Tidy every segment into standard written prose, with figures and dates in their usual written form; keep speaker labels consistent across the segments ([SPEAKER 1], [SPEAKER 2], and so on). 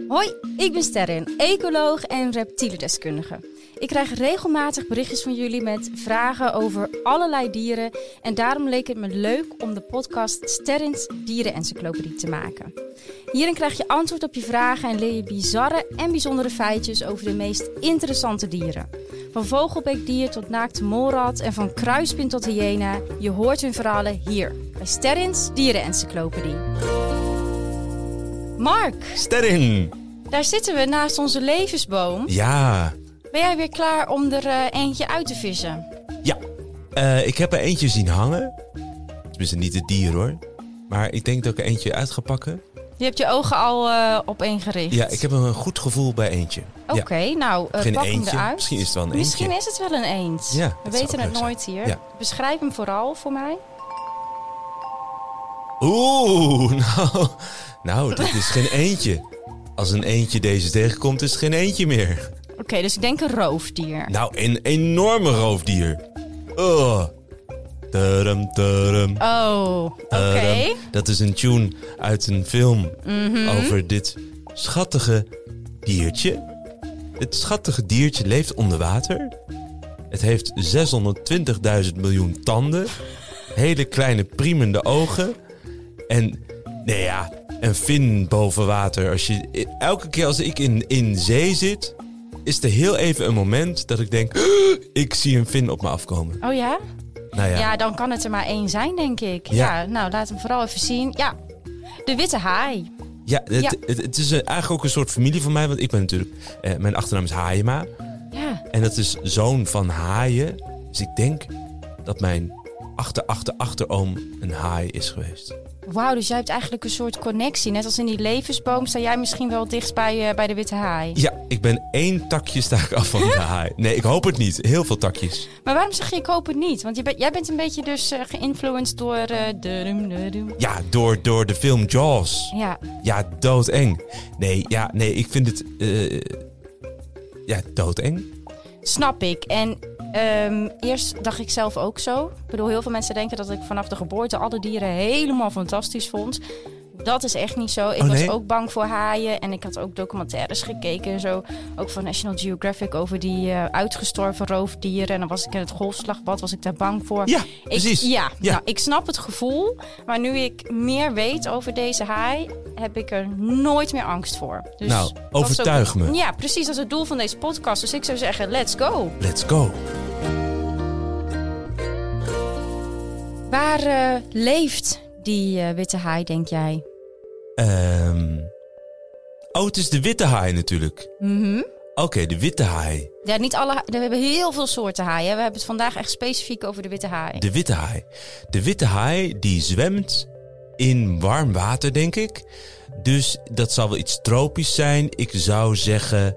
[SPEAKER 1] Hoi, ik ben Sterren, ecoloog en reptielendeskundige. Ik krijg regelmatig berichtjes van jullie met vragen over allerlei dieren. En daarom leek het me leuk om de podcast Sterrens Dierenencyclopedie te maken. Hierin krijg je antwoord op je vragen en leer je bizarre en bijzondere feitjes over de meest interessante dieren. Van vogelbeekdier tot naakte molrat en van kruispin tot hyena. Je hoort hun verhalen hier bij Sterrens Dierenencyclopedie. Mark!
[SPEAKER 2] Sterren!
[SPEAKER 1] Daar zitten we naast onze levensboom.
[SPEAKER 2] Ja.
[SPEAKER 1] Ben jij weer klaar om er eentje uit te vissen?
[SPEAKER 2] Ja. Ik heb er eentje zien hangen. Tenminste niet het dier hoor. Maar ik denk dat ik er eentje uit ga pakken.
[SPEAKER 1] Je hebt je ogen al op één gericht.
[SPEAKER 2] Ja, ik heb een goed gevoel bij eentje.
[SPEAKER 1] Oké,
[SPEAKER 2] ja.
[SPEAKER 1] nou pak hem eruit.
[SPEAKER 2] Misschien is het wel een
[SPEAKER 1] Misschien
[SPEAKER 2] eentje.
[SPEAKER 1] is het wel een eend.
[SPEAKER 2] Ja,
[SPEAKER 1] we weten het nooit hier.
[SPEAKER 2] Ja.
[SPEAKER 1] Beschrijf hem vooral voor mij.
[SPEAKER 2] Nou, dit is geen eentje. Als een eentje deze tegenkomt, is het geen eentje meer.
[SPEAKER 1] Oké, dus ik denk een roofdier.
[SPEAKER 2] Nou, een enorme roofdier. Taram, taram.
[SPEAKER 1] Oh, oké.
[SPEAKER 2] Dat is een tune uit een film over dit schattige diertje. Het schattige diertje leeft onder water. Het heeft 620.000 miljoen tanden. Hele kleine priemende ogen. En, een fin boven water. Elke keer als ik in zee zit, is er heel even een moment dat ik denk, ik zie een vin op me afkomen.
[SPEAKER 1] Oh ja?
[SPEAKER 2] Nou ja.
[SPEAKER 1] Ja, dan kan het er maar één zijn, denk ik. Ja, nou, laat hem vooral even zien. Ja, de witte haai.
[SPEAKER 2] Ja, het is eigenlijk ook een soort familie van mij. Want ik ben natuurlijk, mijn achternaam is Haaiema.
[SPEAKER 1] Ja.
[SPEAKER 2] En dat is zoon van haaien. Dus ik denk dat mijn achteroom een haai is geweest.
[SPEAKER 1] Wauw, dus jij hebt eigenlijk een soort connectie. Net als in die levensboom sta jij misschien wel dichtst bij de witte haai.
[SPEAKER 2] Ja, ik ben 1 takje sta ik af van de haai. Nee, ik hoop het niet. Heel veel takjes.
[SPEAKER 1] Maar waarom zeg je ik hoop het niet? Want jij bent een beetje dus geïnfluenced door
[SPEAKER 2] Ja, door de film Jaws.
[SPEAKER 1] Ja.
[SPEAKER 2] Ja, doodeng. Nee, ik vind het doodeng.
[SPEAKER 1] Snap ik. En eerst dacht ik zelf ook zo. Ik bedoel, heel veel mensen denken dat ik vanaf de geboorte alle dieren helemaal fantastisch vond. Dat is echt niet zo. Ik was ook bang voor haaien. En ik had ook documentaires gekeken en zo. Ook van National Geographic over die uitgestorven roofdieren. En dan was ik in het golfslagbad, was ik daar bang voor.
[SPEAKER 2] Ja, precies.
[SPEAKER 1] Nou, ik snap het gevoel. Maar nu ik meer weet over deze haai, heb ik er nooit meer angst voor. Dus
[SPEAKER 2] nou, overtuig me.
[SPEAKER 1] Ja, precies. Dat is het doel van deze podcast. Dus ik zou zeggen, let's go.
[SPEAKER 2] Let's go.
[SPEAKER 1] Waar leeft die witte haai, denk jij?
[SPEAKER 2] Het is de witte haai natuurlijk. Oké, de witte haai.
[SPEAKER 1] Ja, niet alle. We hebben heel veel soorten haaien. We hebben het vandaag echt specifiek over de witte haai.
[SPEAKER 2] De witte haai. De witte haai die zwemt in warm water, denk ik. Dus dat zal wel iets tropisch zijn. Ik zou zeggen,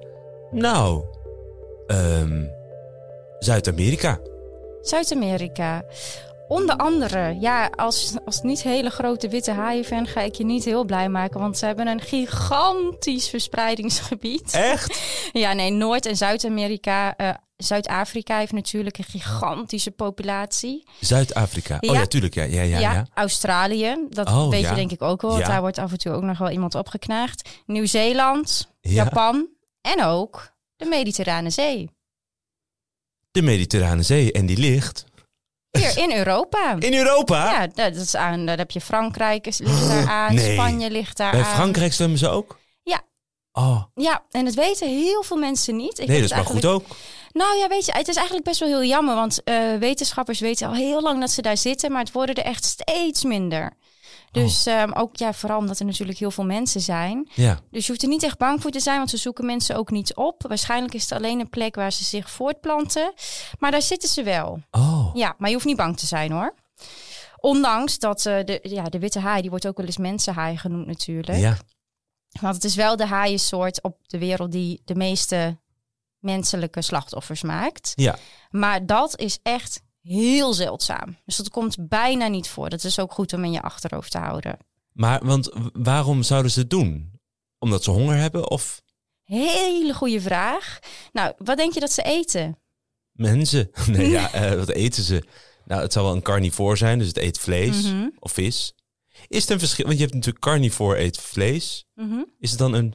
[SPEAKER 2] Zuid-Amerika.
[SPEAKER 1] Zuid-Amerika. Onder andere, ja, als niet hele grote witte haaienfan ga ik je niet heel blij maken. Want ze hebben een gigantisch verspreidingsgebied.
[SPEAKER 2] Echt?
[SPEAKER 1] Ja, nee, Noord- en Zuid-Amerika. Zuid-Afrika heeft natuurlijk een gigantische populatie.
[SPEAKER 2] Zuid-Afrika.
[SPEAKER 1] Ja.
[SPEAKER 2] Oh ja, tuurlijk. Ja.
[SPEAKER 1] Australië, dat weet je denk ik ook wel. Want daar wordt af en toe ook nog wel iemand opgeknaagd. Nieuw-Zeeland, Japan en ook de Mediterrane Zee.
[SPEAKER 2] De Mediterrane Zee, en die ligt...
[SPEAKER 1] Hier in Europa.
[SPEAKER 2] In Europa?
[SPEAKER 1] Ja, dat is aan. Daar heb je Frankrijk ligt daar aan.
[SPEAKER 2] Nee.
[SPEAKER 1] Spanje ligt daar
[SPEAKER 2] Bij
[SPEAKER 1] aan.
[SPEAKER 2] Frankrijk zwemmen ze ook?
[SPEAKER 1] Ja.
[SPEAKER 2] Oh.
[SPEAKER 1] Ja, en dat weten heel veel mensen niet.
[SPEAKER 2] Nee, dat is maar goed ook.
[SPEAKER 1] Nou ja, weet je, het is eigenlijk best wel heel jammer. Want wetenschappers weten al heel lang dat ze daar zitten. Maar het worden er echt steeds minder. Dus ook vooral omdat er natuurlijk heel veel mensen zijn.
[SPEAKER 2] Ja.
[SPEAKER 1] Dus je hoeft er niet echt bang voor te zijn, want ze zoeken mensen ook niet op. Waarschijnlijk is het alleen een plek waar ze zich voortplanten. Maar daar zitten ze wel.
[SPEAKER 2] Oh.
[SPEAKER 1] Ja, maar je hoeft niet bang te zijn hoor. Ondanks dat de witte haai, die wordt ook wel eens mensenhaai genoemd natuurlijk.
[SPEAKER 2] Ja.
[SPEAKER 1] Want het is wel de haaiensoort op de wereld die de meeste menselijke slachtoffers maakt.
[SPEAKER 2] Ja.
[SPEAKER 1] Maar dat is echt heel zeldzaam. Dus dat komt bijna niet voor. Dat is ook goed om in je achterhoofd te houden.
[SPEAKER 2] Maar want waarom zouden ze het doen? Omdat ze honger hebben of?
[SPEAKER 1] Hele goede vraag. Nou, wat denk je dat ze eten?
[SPEAKER 2] Mensen. Nee, wat eten ze? Nou, het zal wel een carnivoor zijn, dus het eet vlees of vis. Is het een verschil? Want je hebt natuurlijk carnivoor eet vlees. Is het dan een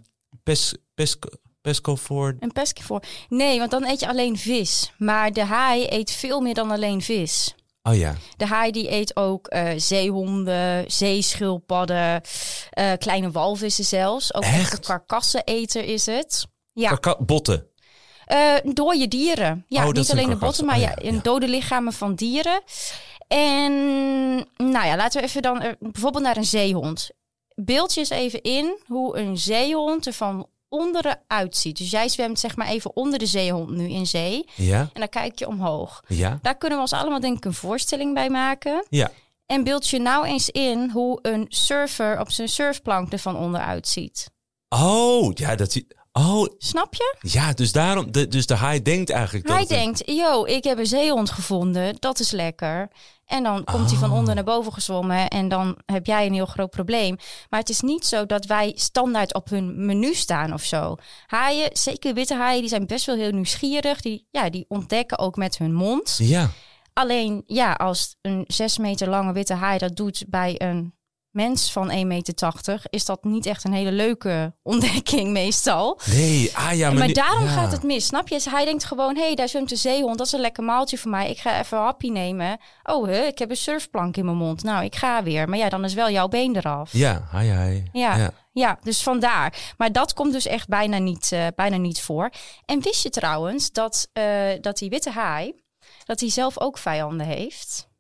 [SPEAKER 2] pescovoor?
[SPEAKER 1] Een pescivoor. Nee, want dan eet je alleen vis. Maar de haai eet veel meer dan alleen vis.
[SPEAKER 2] Oh ja.
[SPEAKER 1] De haai die eet ook zeehonden, zeeschildpadden, kleine walvissen zelfs. Ook echt een karkasseneter is het. Ja.
[SPEAKER 2] Botten?
[SPEAKER 1] Dode dieren. Ja, niet alleen de botten, maar dode lichamen van dieren. En nou ja, laten we even dan bijvoorbeeld naar een zeehond. Beeld je eens even in hoe een zeehond er van onderen uitziet. Dus jij zwemt zeg maar even onder de zeehond nu in zee.
[SPEAKER 2] Ja.
[SPEAKER 1] En dan kijk je omhoog.
[SPEAKER 2] Ja.
[SPEAKER 1] Daar kunnen we ons allemaal denk ik een voorstelling bij maken.
[SPEAKER 2] Ja.
[SPEAKER 1] En beeld je nou eens in hoe een surfer op zijn surfplank er van onderuit ziet.
[SPEAKER 2] Oh, ja, dat ziet... Oh,
[SPEAKER 1] snap je?
[SPEAKER 2] Ja, dus daarom, dus de haai denkt eigenlijk...
[SPEAKER 1] Hij denkt, ik heb een zeehond gevonden, dat is lekker. En dan komt hij van onder naar boven gezwommen en dan heb jij een heel groot probleem. Maar het is niet zo dat wij standaard op hun menu staan of zo. Haaien, zeker witte haaien, die zijn best wel heel nieuwsgierig. Die ontdekken ook met hun mond.
[SPEAKER 2] Ja.
[SPEAKER 1] Alleen, als een 6 meter lange witte haai dat doet bij een mens van 1,80 meter, is dat niet echt een hele leuke ontdekking meestal.
[SPEAKER 2] Nee,
[SPEAKER 1] maar daarom gaat het mis, snap je? Hij denkt gewoon, daar zwemt een zeehond, dat is een lekker maaltje voor mij. Ik ga even een hapje nemen. Ik heb een surfplank in mijn mond. Nou, ik ga weer. Maar dan is wel jouw been eraf.
[SPEAKER 2] Ja, hai.
[SPEAKER 1] Ja, dus vandaar. Maar dat komt dus echt bijna niet voor. En wist je trouwens dat die witte haai, dat hij zelf ook vijanden heeft?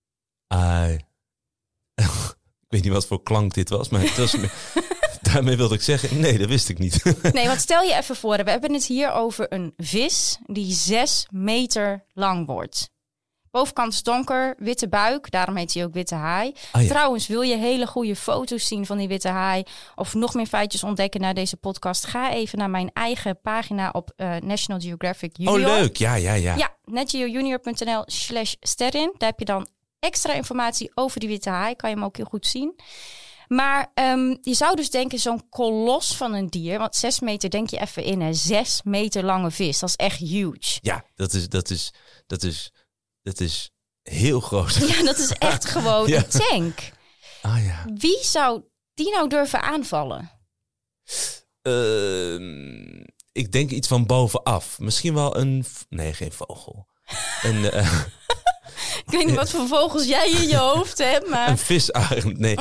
[SPEAKER 2] Ik weet niet wat voor klank dit was, maar het was daarmee wilde ik zeggen, nee, dat wist ik niet.
[SPEAKER 1] Nee, want stel je even voor, we hebben het hier over een vis die 6 meter lang wordt. Bovenkant is donker, witte buik, daarom heet hij ook witte haai. Trouwens, wil je hele goede foto's zien van die witte haai of nog meer feitjes ontdekken naar deze podcast? Ga even naar mijn eigen pagina op National Geographic Junior.
[SPEAKER 2] Oh, leuk, ja.
[SPEAKER 1] Ja, netgeojunior.nl/sterren. Daar heb je dan extra informatie over die witte haai. Kan je hem ook heel goed zien. Maar je zou dus denken, zo'n kolos van een dier, want 6 meter, denk je even in, 6 meter lange vis. Dat is echt huge.
[SPEAKER 2] Ja, dat is heel groot.
[SPEAKER 1] Ja, dat is echt gewoon een tank.
[SPEAKER 2] Ja.
[SPEAKER 1] Wie zou die nou durven aanvallen?
[SPEAKER 2] Ik denk iets van bovenaf. Misschien wel nee, geen vogel.
[SPEAKER 1] Ik weet niet wat voor vogels jij in je hoofd hebt, maar...
[SPEAKER 2] Een visarend, nee.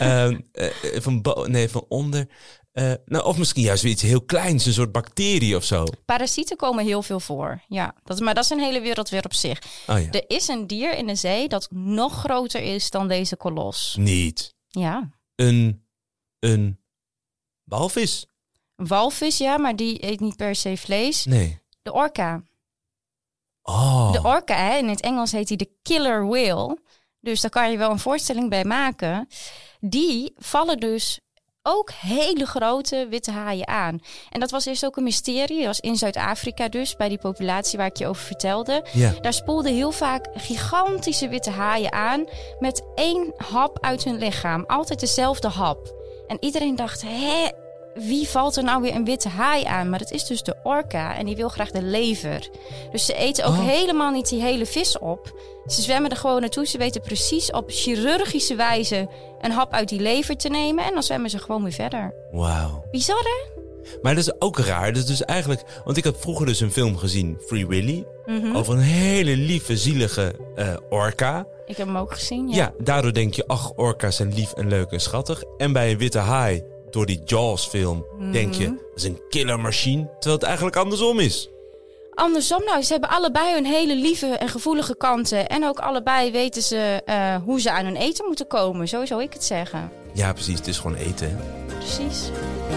[SPEAKER 2] Van onder. Of misschien juist weer iets heel kleins, een soort bacterie of zo.
[SPEAKER 1] Parasieten komen heel veel voor, ja. Maar dat is een hele wereld weer op zich.
[SPEAKER 2] Oh, ja.
[SPEAKER 1] Er is een dier in de zee dat nog groter is dan deze kolos.
[SPEAKER 2] Niet.
[SPEAKER 1] Ja.
[SPEAKER 2] Een walvis?
[SPEAKER 1] Een walvis, ja, maar die eet niet per se vlees.
[SPEAKER 2] Nee.
[SPEAKER 1] De orka.
[SPEAKER 2] Oh.
[SPEAKER 1] De orka, in het Engels heet hij de killer whale. Dus daar kan je wel een voorstelling bij maken. Die vallen dus ook hele grote witte haaien aan. En dat was eerst ook een mysterie. Dat was in Zuid-Afrika dus, bij die populatie waar ik je over vertelde.
[SPEAKER 2] Ja.
[SPEAKER 1] Daar spoelden heel vaak gigantische witte haaien aan met 1 hap uit hun lichaam. Altijd dezelfde hap. En iedereen dacht, wie valt er nou weer een witte haai aan? Maar dat is dus de orka en die wil graag de lever. Dus ze eten ook helemaal niet die hele vis op. Ze zwemmen er gewoon naartoe. Ze weten precies op chirurgische wijze een hap uit die lever te nemen. En dan zwemmen ze gewoon weer verder.
[SPEAKER 2] Wauw.
[SPEAKER 1] Bizar, hè?
[SPEAKER 2] Maar dat is ook raar. Dat is dus eigenlijk... Want ik heb vroeger dus een film gezien, Free Willy. Over een hele lieve, zielige orka.
[SPEAKER 1] Ik heb hem ook gezien,
[SPEAKER 2] Ja, daardoor denk je, orka's zijn lief en leuk en schattig. En bij een witte haai, door die Jaws-film, denk je, dat is een killermachine. Terwijl het eigenlijk andersom is.
[SPEAKER 1] Andersom, nou, ze hebben allebei hun hele lieve en gevoelige kanten. En ook allebei weten ze hoe ze aan hun eten moeten komen. Zo zou ik het zeggen.
[SPEAKER 2] Ja, precies. Het is gewoon eten. Hè?
[SPEAKER 1] Precies.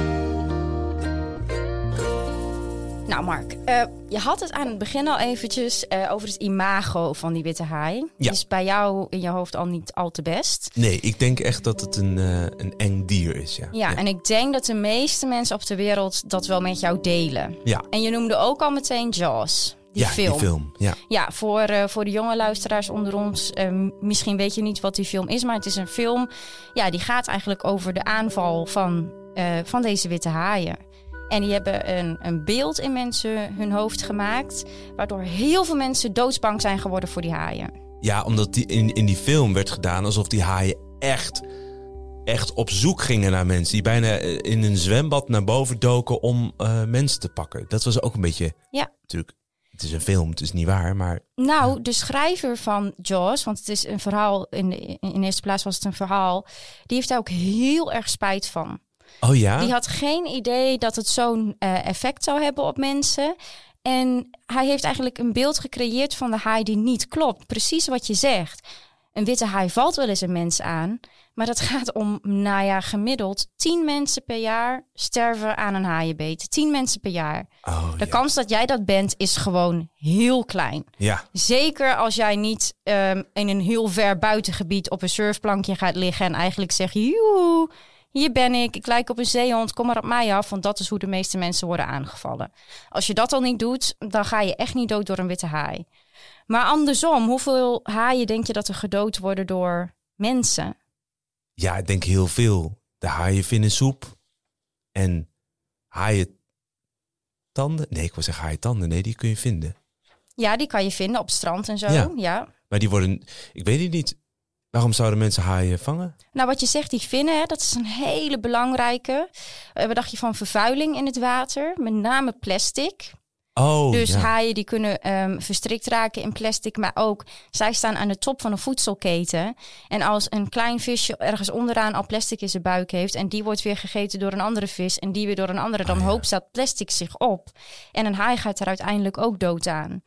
[SPEAKER 1] Nou, Mark, je had het aan het begin al eventjes over het imago van die witte haai.
[SPEAKER 2] Ja.
[SPEAKER 1] Die is bij jou in je hoofd al niet al te best.
[SPEAKER 2] Nee, ik denk echt dat het een eng dier is.
[SPEAKER 1] Ja, en ik denk dat de meeste mensen op de wereld dat wel met jou delen.
[SPEAKER 2] Ja.
[SPEAKER 1] En je noemde ook al meteen Jaws. Die film. Ja, voor de jonge luisteraars onder ons, misschien weet je niet wat die film is, maar het is een film, die gaat eigenlijk over de aanval van deze witte haaien. En die hebben een beeld in mensen hun hoofd gemaakt, waardoor heel veel mensen doodsbang zijn geworden voor die haaien.
[SPEAKER 2] Ja, omdat die in die film werd gedaan alsof die haaien echt echt op zoek gingen naar mensen. Die bijna in een zwembad naar boven doken om mensen te pakken. Dat was ook een beetje...
[SPEAKER 1] Ja.
[SPEAKER 2] Natuurlijk, het is een film, het is niet waar, maar...
[SPEAKER 1] Nou, de schrijver van Jaws, want het is een verhaal, in eerste plaats was het een verhaal, die heeft daar ook heel erg spijt van.
[SPEAKER 2] Oh ja?
[SPEAKER 1] Die had geen idee dat het zo'n effect zou hebben op mensen. En hij heeft eigenlijk een beeld gecreëerd van de haai die niet klopt. Precies wat je zegt. Een witte haai valt wel eens een mens aan. Maar dat gaat om, gemiddeld 10 mensen per jaar sterven aan een haaienbeet. 10 mensen per jaar. De kans dat jij dat bent is gewoon heel klein.
[SPEAKER 2] Ja.
[SPEAKER 1] Zeker als jij niet in een heel ver buitengebied op een surfplankje gaat liggen en eigenlijk zegt, joe, hier ben ik lijk op een zeehond, kom maar op mij af. Want dat is hoe de meeste mensen worden aangevallen. Als je dat al niet doet, dan ga je echt niet dood door een witte haai. Maar andersom, hoeveel haaien denk je dat er gedood worden door mensen?
[SPEAKER 2] Ja, ik denk heel veel. De haaienvinnensoep en haaientanden. Nee, ik wil zeggen haaientanden. Nee, die kun je vinden.
[SPEAKER 1] Ja, die kan je vinden op het strand en zo. Ja.
[SPEAKER 2] Maar die worden, ik weet het niet. Waarom zouden mensen haaien vangen?
[SPEAKER 1] Nou, wat je zegt, die vinnen, hè, dat is een hele belangrijke. Wat dacht je van vervuiling in het water? Met name plastic. Dus haaien die kunnen verstrikt raken in plastic, maar ook zij staan aan de top van een voedselketen. En als een klein visje ergens onderaan al plastic in zijn buik heeft en die wordt weer gegeten door een andere vis en die weer door een andere, dan hoopt dat plastic zich op. En een haai gaat er uiteindelijk ook dood aan.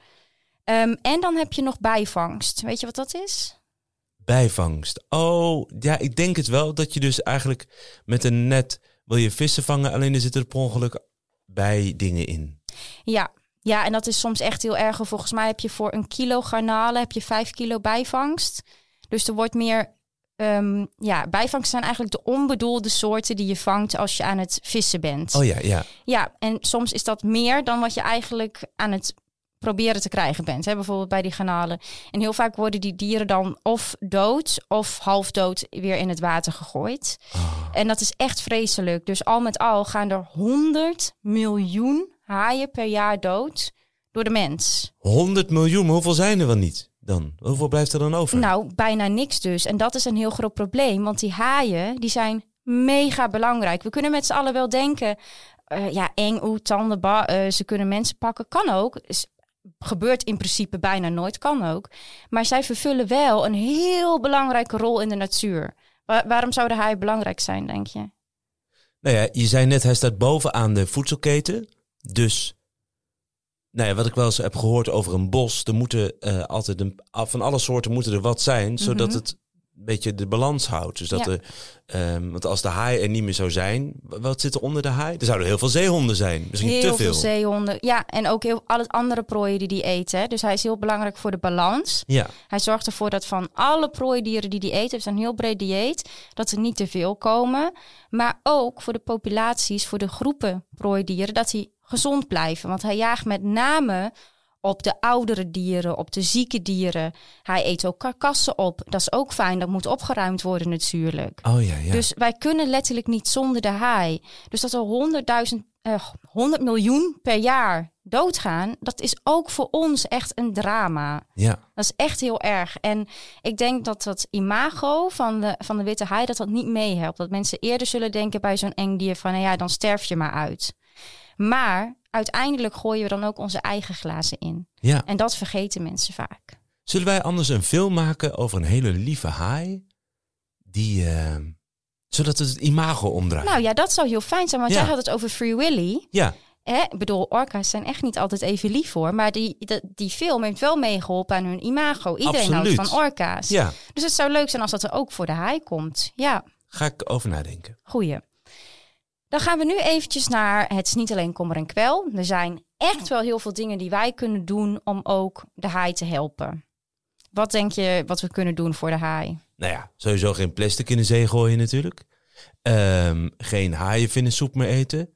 [SPEAKER 1] En dan heb je nog bijvangst. Weet je wat dat is?
[SPEAKER 2] Bijvangst. Oh, ja, ik denk het wel. Dat je dus eigenlijk met een net wil je vissen vangen, alleen er zitten er per ongeluk bij dingen in. Ja, en dat is soms echt heel erg. Volgens mij heb je voor 1 kilo garnalen heb je 5 kilo bijvangst. Dus er wordt meer... bijvangst zijn eigenlijk de onbedoelde soorten die je vangt als je aan het vissen bent. Oh ja.
[SPEAKER 1] Ja, en soms is dat meer dan wat je eigenlijk aan het proberen te krijgen bent. Hè? Bijvoorbeeld bij die garnalen. En heel vaak worden die dieren dan of dood of half dood weer in het water gegooid. En dat is echt vreselijk. Dus al met al gaan er 100 miljoen haaien per jaar dood door de mens. 100
[SPEAKER 2] miljoen? Maar hoeveel zijn er wel niet dan? Hoeveel blijft er dan over?
[SPEAKER 1] Nou, bijna niks dus. En dat is een heel groot probleem. Want die haaien, die zijn mega belangrijk. We kunnen met z'n allen wel denken, eng, tanden, ze kunnen mensen pakken. Kan ook. Gebeurt in principe bijna nooit, kan ook. Maar zij vervullen wel een heel belangrijke rol in de natuur. Waarom zou de haai belangrijk zijn, denk je?
[SPEAKER 2] Nou ja, je zei net, hij staat bovenaan de voedselketen. Dus, wat ik wel eens heb gehoord over een bos, er moeten altijd van alle soorten moeten er wat zijn, zodat het een beetje de balans houdt. Dus dat want als de haai er niet meer zou zijn, wat zit er onder de haai? Er zouden heel veel zeehonden zijn. Misschien
[SPEAKER 1] heel
[SPEAKER 2] te veel.
[SPEAKER 1] Heel veel zeehonden. Ja, en ook alle andere prooien die eten. Hè. Dus hij is heel belangrijk voor de balans.
[SPEAKER 2] Ja.
[SPEAKER 1] Hij zorgt ervoor dat van alle prooidieren die eten, heeft een heel breed dieet, dat er niet te veel komen. Maar ook voor de populaties, voor de groepen prooidieren, dat die gezond blijven. Want hij jaagt met name op de oudere dieren, op de zieke dieren. Hij eet ook karkassen op. Dat is ook fijn, dat moet opgeruimd worden natuurlijk.
[SPEAKER 2] Oh ja.
[SPEAKER 1] Dus wij kunnen letterlijk niet zonder de haai. Dus dat er 100 miljoen per jaar doodgaan, dat is ook voor ons echt een drama.
[SPEAKER 2] Ja.
[SPEAKER 1] Dat is echt heel erg. En ik denk dat dat imago van de witte haai, dat niet meehelpt. Dat mensen eerder zullen denken bij zo'n eng dier van, dan sterf je maar uit. Maar uiteindelijk gooien we dan ook onze eigen glazen in.
[SPEAKER 2] Ja.
[SPEAKER 1] En dat vergeten mensen vaak.
[SPEAKER 2] Zullen wij anders een film maken over een hele lieve haai? Zodat het imago omdraait.
[SPEAKER 1] Nou ja, dat zou heel fijn zijn. Want jij had het over Free Willy.
[SPEAKER 2] Ja.
[SPEAKER 1] Ik bedoel, orka's zijn echt niet altijd even lief hoor. Maar die film heeft wel meegeholpen aan hun imago. Iedereen houdt van orka's.
[SPEAKER 2] Ja.
[SPEAKER 1] Dus het zou leuk zijn als dat er ook voor de haai komt. Ja.
[SPEAKER 2] Ga ik over nadenken.
[SPEAKER 1] Goeie. Dan gaan we nu eventjes naar het is niet alleen kommer en kwel. Er zijn echt wel heel veel dingen die wij kunnen doen om ook de haai te helpen. Wat denk je wat we kunnen doen voor de haai?
[SPEAKER 2] Nou ja, sowieso geen plastic in de zee gooien natuurlijk. Geen haaienvinnensoep meer eten.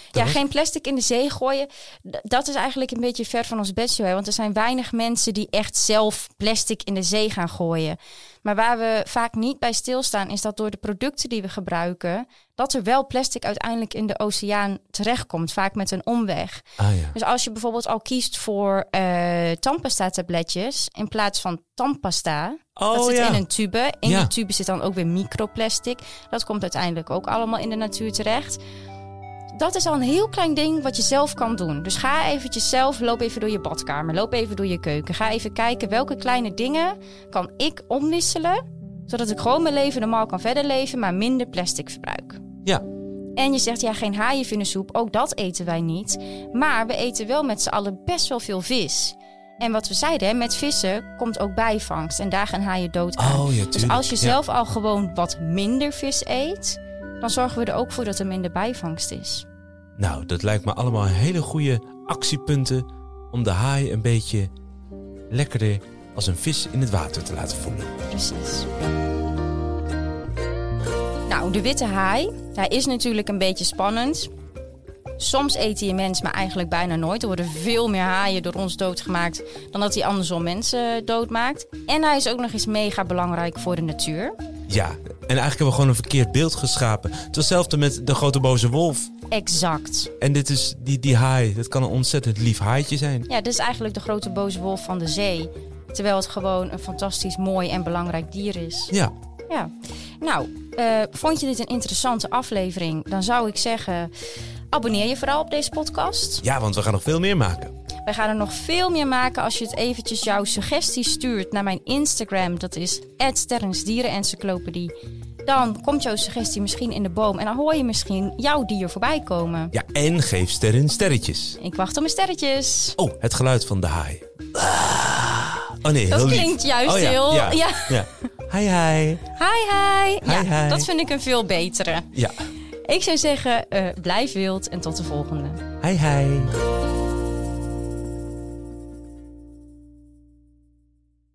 [SPEAKER 1] Geen plastic in de zee gooien. Dat is eigenlijk een beetje ver van ons bedshow. Want er zijn weinig mensen die echt zelf plastic in de zee gaan gooien. Maar waar we vaak niet bij stilstaan is dat door de producten die we gebruiken, dat er wel plastic uiteindelijk in de oceaan terechtkomt. Vaak met een omweg. Dus als je bijvoorbeeld al kiest voor tandpasta-tabletjes in plaats van tandpasta. Dat zit in een tube. In die tube zit dan ook weer microplastic. Dat komt uiteindelijk ook allemaal in de natuur terecht. Dat is al een heel klein ding wat je zelf kan doen. Dus ga eventjes zelf, loop even door je badkamer, loop even door je keuken. Ga even kijken welke kleine dingen kan ik omwisselen, zodat ik gewoon mijn leven normaal kan verder leven, maar minder plastic verbruik.
[SPEAKER 2] Ja.
[SPEAKER 1] En je zegt, geen haaienvinnensoep, ook dat eten wij niet. Maar we eten wel met z'n allen best wel veel vis. En wat we zeiden, met vissen komt ook bijvangst. En daar gaan haaien dood aan. Dus als je zelf al gewoon wat minder vis eet, dan zorgen we er ook voor dat er minder bijvangst is.
[SPEAKER 2] Nou, dat lijkt me allemaal hele goede actiepunten om de haai een beetje lekkerder als een vis in het water te laten voelen.
[SPEAKER 1] Precies. Nou, de witte haai, hij is natuurlijk een beetje spannend. Soms eten je mens, maar eigenlijk bijna nooit. Er worden veel meer haaien door ons doodgemaakt dan dat hij andersom mensen doodmaakt. En hij is ook nog eens mega belangrijk voor de natuur.
[SPEAKER 2] Ja, en eigenlijk hebben we gewoon een verkeerd beeld geschapen. Het was hetzelfde met de grote boze wolf.
[SPEAKER 1] Exact.
[SPEAKER 2] En dit is die haai, dat kan een ontzettend lief haaitje zijn.
[SPEAKER 1] Ja, dit is eigenlijk de grote boze wolf van de zee. Terwijl het gewoon een fantastisch mooi en belangrijk dier is.
[SPEAKER 2] Ja.
[SPEAKER 1] Nou, vond je dit een interessante aflevering? Dan zou ik zeggen, abonneer je vooral op deze podcast.
[SPEAKER 2] Ja, want we gaan nog veel meer maken.
[SPEAKER 1] Wij gaan er nog veel meer maken als je het eventjes jouw suggesties stuurt naar mijn Instagram. Dat is @sterrensdierenencyclopedie. Dan komt jouw suggestie misschien in de boom en dan hoor je misschien jouw dier voorbij komen.
[SPEAKER 2] Ja, en geef sterren sterretjes.
[SPEAKER 1] Ik wacht op mijn sterretjes.
[SPEAKER 2] Oh, het geluid van de haai. Oh nee,
[SPEAKER 1] dat
[SPEAKER 2] heel
[SPEAKER 1] klinkt
[SPEAKER 2] lief.
[SPEAKER 1] juist heel... Ja.
[SPEAKER 2] Hi, hi.
[SPEAKER 1] Hi. Dat vind ik een veel betere.
[SPEAKER 2] Ja.
[SPEAKER 1] Ik zou zeggen, blijf wild en tot de volgende.
[SPEAKER 2] Hi.